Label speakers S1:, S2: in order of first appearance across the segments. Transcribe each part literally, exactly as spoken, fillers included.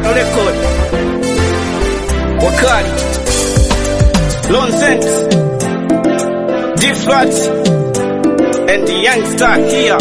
S1: Bado record Wakali Lonzent D-Flat and the youngster here.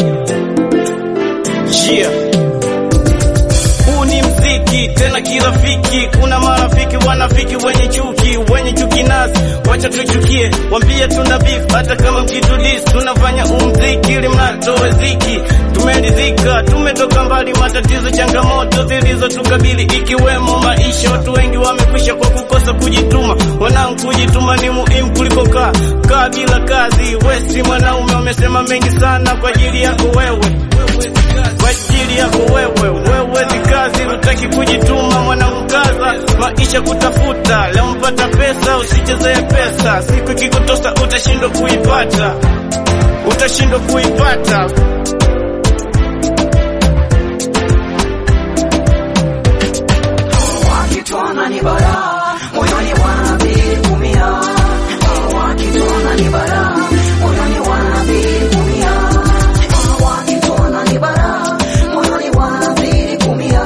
S1: Yeah, huu ni mziki tena kirafiki. Kuna marafiki wanafiki wenye chuki, wenye chuki nasi wacha tuchukie, wambie tuna beef hata kama mkitudis. Tunafanya umziki ili mnatoe ziki. Tumeridhika, tumetoka mbali, matatizo changamoto zilizo tukabili ikiwemo maisha. Watu wengi wamekwisha kwa kukosa kujituma. Wanangu, kujituma ni muhimu kuliko kaa kaa bila kazi. Wesi mwanaume wamesema mengi sana kwa ajili yako wewe, kwa ajili yako wewe. Wewe zi kazi, utaki kujituma mwanangu, kaza maisha kutafuta. Leo mpata pesa, usichezee pesa. Siku ikikutosa utashindwa kuipata, utashindwa kuipata.
S2: Wakituona ni bara, moyoni wanabidi kumia. Wakituona ni bara, moyoni wanabidi kumia. Wakituona ni bara, moyoni wanabidi kumia.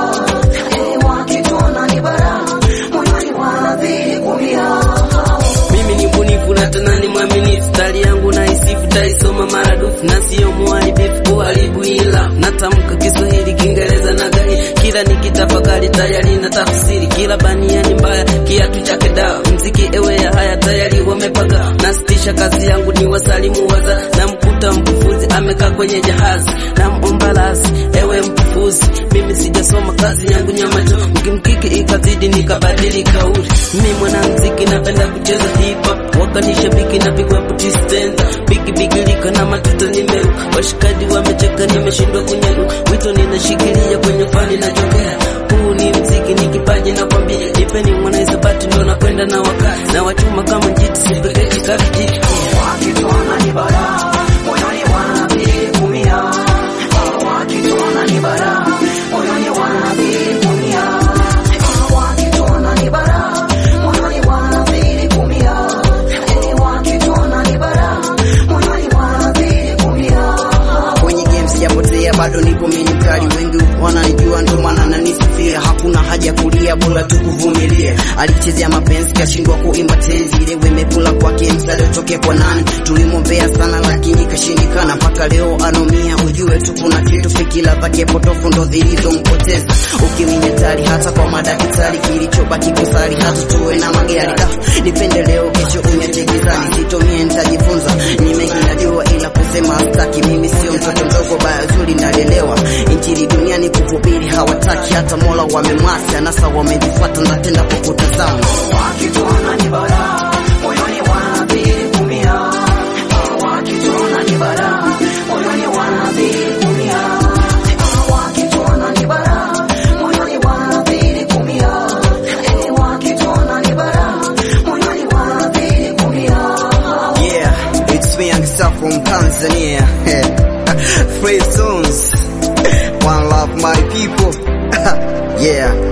S2: Wakituona ni bara, moyoni wanabidi kumia.
S3: Mimi ni mbunifu na tena ni mwaminifu. Stari yangu na isifu taisoma maradufu, na sio muharibifu kuharibu ila natamka Kiswahili, Kiingereza na Gai. Kila nikitafakari tayari na tafsiri. Kila bania ni mbaya, kiatu chake dawa. Mziki ewe ya haya tayari wamepaka. Nasitisha kazi yangu ni wasalimu waza. Na mkuta mkufuzi amekaa kwenye jahazi. Na mombalasi ewe mkufuzi, mimi sijasoma kazi yangu nyamacho. Mkimkiki ikazidi nikabadili kauli. Mimi mwana mziki napenda kucheza hip hop. Wakanishabiki na pigwa puti stenda. Bigi bigi lika na matuta nimeru. Washikaji wamecheka nimeshindwa kunyaru. Wito ninashikilia kwenye fani na jongea. Huu ni mziki ni kipaji na kwambia. Nipeni mwana isabati ndo nakwenda na wakati. Na wachuma kama njiti sipeketi kakijiti.
S2: Wakituona ni bara, moyoni wanabidi kumia. Wakituona ni bara, moyoni wanabidi kumia. Wakituona ni bara, moyoni wanabidi kumia. Wakituona ni bara, moyoni wanabidi kumia.
S4: Kwenye games sijapotea, bado niko mimi mkali. Wengi wananijua ndo maana nanisifia. Hakuna haja kulia, bora tu kuvumilia. Alichezea mapenzi kashindwa kuimba tenzi. Ile wemekula kwake msale utoke kwa nani? Tulimwombea sana lakini kashindikana. Mpaka leo anomia, ujue tu kuna kitu fikila zake potofu ndo zilizompoteza. Ukiminyatari hata kwa madaktari, kilichobaki kusali hata tuwe na magari. Da, nipende leo kesho unyache gizani. Sitomie nitajifunza, ni mengi najua ila kusema hastaki. Mimi sio mtoto mdogo, baya zuri nalelewa. Injili duniani kuhubiri hawataki, hata Mola wamemwasi. Anasa wamejifuata na tenda kwa kutazama.
S2: Wakituona ni bara, moyoni wanabidi kumia. Wakituona ni bara, moyoni wanabidi kumia. Wakituona ni bara, moyoni wanabidi kumia. Wakituona ni bara, moyoni wanabidi kumia.
S4: Yeah, it's me youngster from Tanzania. Free songs, one love my people. Yeah.